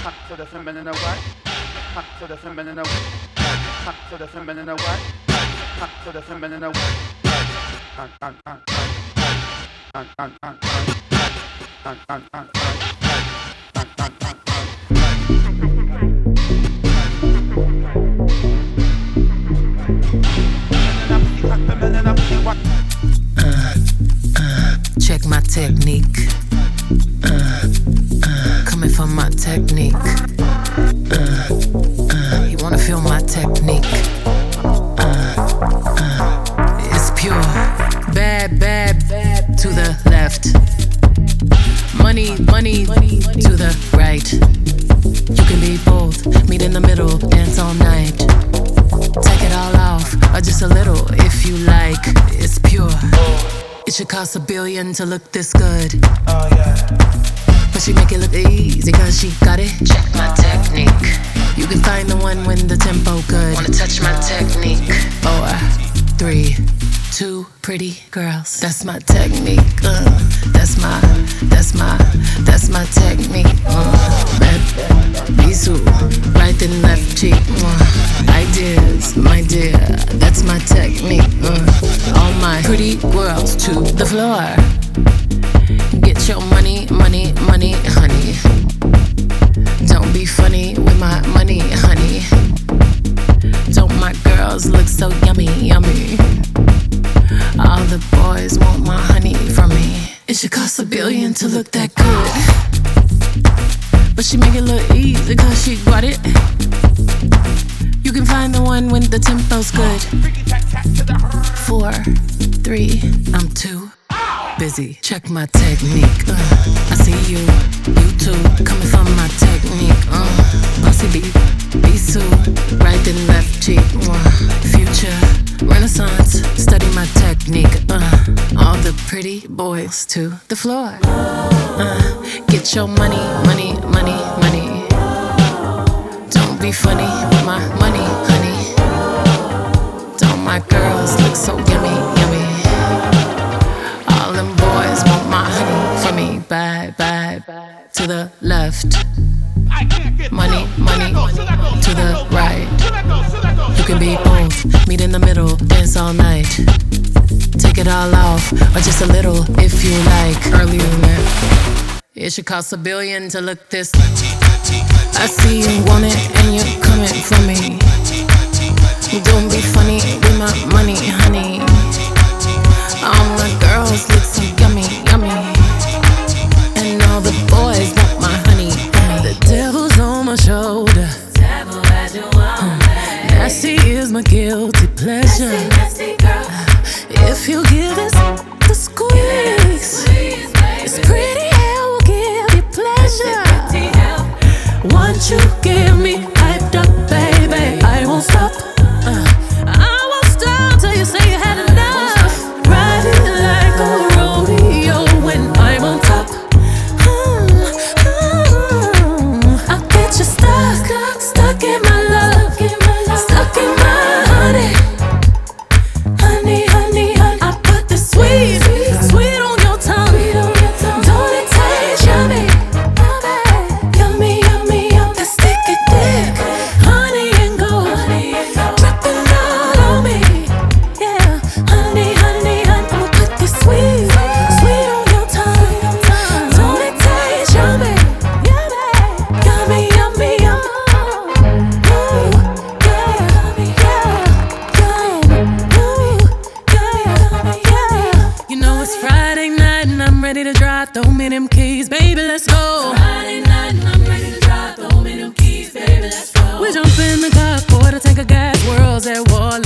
to the feminine what? To the feminine what? To the feminine what? To the feminine what? Check my technique. Coming from my technique. You wanna feel my technique? It's pure. Bad, bad, bad to the left. Money, money to the right. You can be both. Meet in the middle, dance all night. Take it all off, or just a little if you like. It's pure. It should cost $1 billion to look this good. Oh yeah. But she make it look easy cause she got it. Check my technique. You can find the one when the tempo good. Wanna touch my technique? 4, 3, 2 pretty girls. That's my technique. That's my technique. Bisou, right and left cheek. Ideas, my dear, that's my technique. All my pretty girls to the floor. Get your money, money, money, honey. Don't be funny with my money, honey. Don't my girls look so yummy, yummy? All the boys want my honey from me. It should cost $1 billion to look that good. But she make it look easy cause she got it. You can find the one when the tempo's good. 4, 3, I'm too busy. Check my technique. I see you too. Coming from my technique. Bossy Bisou, right and left cheek. Future, Renaissance, study my technique. All the pretty boys to the floor. Get your money, money, money, money. Don't be funny with my money, honey. Don't my girls look so yummy, yummy? All them boys want my honey from me. Bye, bye, bye. To the left. Money, money, to the right. You can be both. Meet in the middle, dance all night. Take it all off, or just a little if you like. Earlier than that. It should cost $1 billion to look this. I see you want it and you're coming for me. Don't be funny with my money, honey. All my girls look so yummy, yummy. And all the boys want my honey. The devil's on my shoulder. Nasty is my guilty pleasure. If you give us the squeeze, it's pretty hell will give you pleasure. Once you give me hyped up, baby, I won't stop. I won't stop till you say you had enough. Riding like a rodeo when I'm on top. I'll get you stuck in my love, stuck in my honey. Honey, honey, honey. I put the sweet on your tongue. Don't it taste yummy? Yummy, yummy, yummy. That sticky dick, honey and gold, dripping all on me. Yeah, honey, honey, honey. I'ma put the sweet on your tongue. Don't it taste yummy? Yummy, yummy, yummy. Ooh, yeah, yeah. You know it's Friday night and I'm ready to drive. Throw me them keys, baby, let's go. Friday night and I'm ready to drive. Throw me them keys, baby, let's go. We jump in the car, pour the tank of gas, worlds at war.